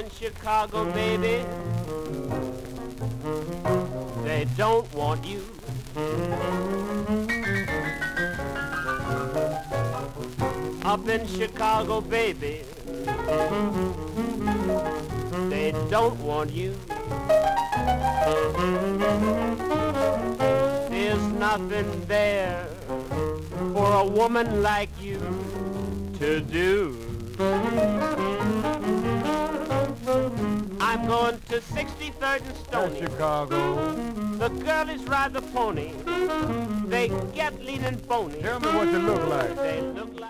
in Chicago, baby, they don't want you. Up in Chicago, baby, they don't want you. There's nothing there for a woman like you to do. I'm going to 63rd and Stony. Chicago. The girlies ride the pony. They get lean and bony. Tell me what they look like. They look like